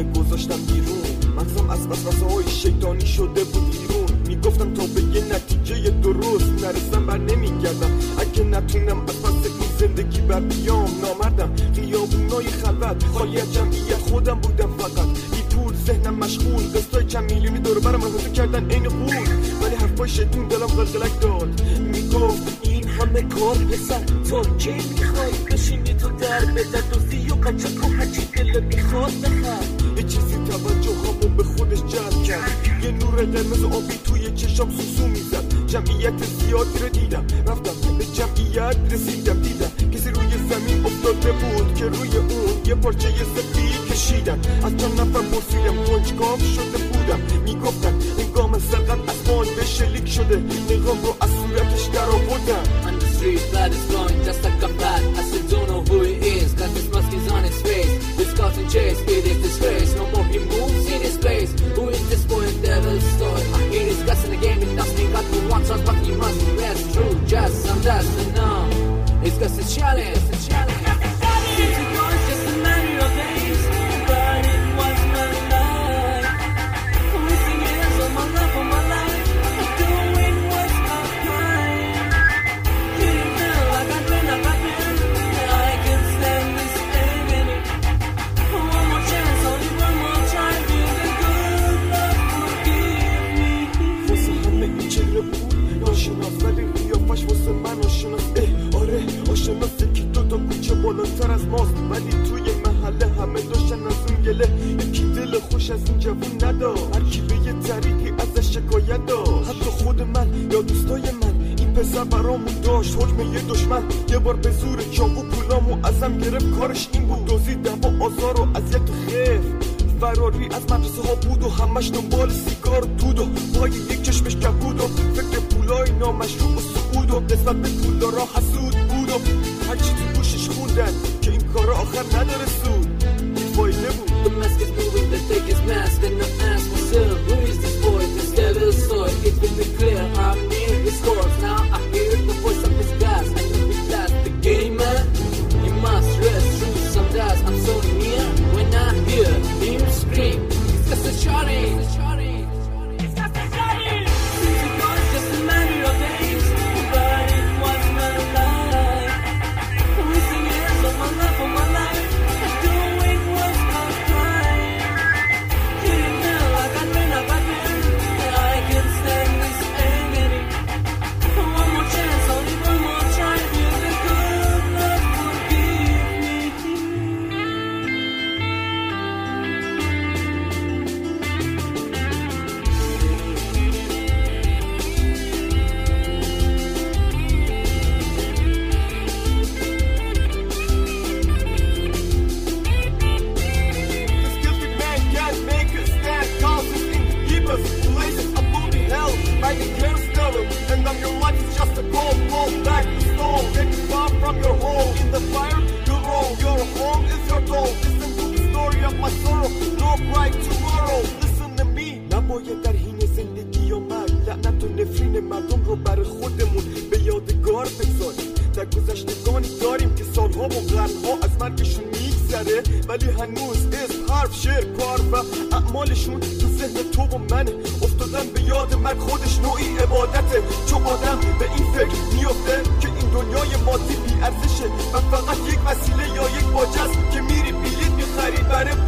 دیگه گذاشتم بیرون. مغزم از وسوسه های شیطانی شده بود بیرون. میگفتم تا به یه نتیجه درست نرسم بر نمیگردم. اگه نتونم از پس این زندگی بر بیام نامردم. خیابونای خلوت خالی از جمعیت خودم بودم فقط بی پول، ذهنم مشغول، قصدای چند میلیونی دور برم منحوطه کردن عین غول. ولی حرفای شیطون دلم قلقلک داد، میگفت این همه کار پسر تا کی میخوای بشینی تو در بدن دوزی و قچه کن هرچی دل میخواد بخر. یه چیزی توجه همون به خودش جلب کرد، یه نور قرمز آبی توی چشم سوسو میزد. جمعیت زیادی رو دیدم، رفتم به جمعیت رسیدم، دیدم کسی روی زمین افتاده بود که روی اون یه پارچه سفید کشیدن. از چند نفر پرسیدم کنجکاو شده بودم، میگفتن انگام سرقت از بان به شلیک شده. نقام رو از صورتش در آوردم. On the street, blood is flowing just like a bat. I still don't know who he is, cause this mask is on his face. This caught and chase, it is disgrace. No more he moves in his place. Who is this boy in devil's story? He is guessing the game, it doesn't got who wants us, but he must be best. True, just some dust and now it's just a challenge, it's a challenge. Since it was just a matter of days, but it was my life. Wasting years of my life, of my life. Doing what's my crime. Getting feel like I've been. I can stand this agony. One more chance, only one more try. Feel the good love, forgive me. واسه همه این چهره بود ناشناس، ولی قیافش واسه من آشناس. آره آشناسه که دوتا کوچه بالاتر از ماست، ولی توی محله همه داشتن از اون گله. یکی دل خوش از این جوون ندار، هر کی به یه طریقی ازش شکایت داشت. حتی خود من یا دوستای من، این پسر برامون داشت حکم یه دشمن. یه بار به زور چاقو پولامو ازم گرفت، کارش این بود دزدی، دعوا، آزار و اذیت و خف. فراری از مدرسه ها بود و همش دنبال سیگار و دود و پای یک چشمش کبود و فکر پولای نامشروع و سعود و قسمت به پولدارا حسود بود و هرچی تو گوشش خوندن که این کارا آخر نداره سود. فایده بود. The mask is moving, they take his mask and I ask myself, who is this boy, this devil's soul? It will be clear, I'm near his course. Now I hear the voice of his gas. I know he's last the game, man. He must rest through some dust. I'm so near when I hear him scream. It's just a shawty. It's just a shawty. Since it was just a matter of days, but it was my life. Wasting years of my life, of my life. Doing what's my crime. Getting feel like I've been. I can stand this agony. One more chance, only one more try. Feel the good love, forgive me. This gifted man can't make us stand, causes in keep us places a booty hell by the clear stone. And on your life is just a cold, cold back to stone. Getting far from your home in the fire you roll. Your home is your goal. Listen to the story of my sorrow. No bright tomorrow. Listen to me. نباید در حین زندگی و مرگ لعنت و نفرین مردم رو برای خودمون به یادگار بگذاریم. در گذشتگانی داریم که سالها و قرنها از مرگشون میگذره، ولی هنوز اسم، حرف، شعر، کار و اعمالشون تو ذهن تو و منه. افتادن به یاد مرگ خودش نوعی عبادته، چون آدم به این فکر میفته که این دنیای مادی بی ارزشه و فقط یک وسیله یا یک باجه است که میری بلیط میخری برای